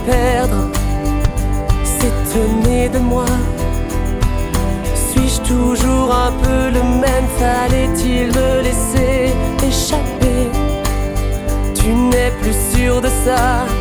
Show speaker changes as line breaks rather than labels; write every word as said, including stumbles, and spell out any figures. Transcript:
perdre, s'étonner de moi. Suis-je toujours un peu le même? Fallait-il me laisser échapper? Tu n'es plus sûr de ça.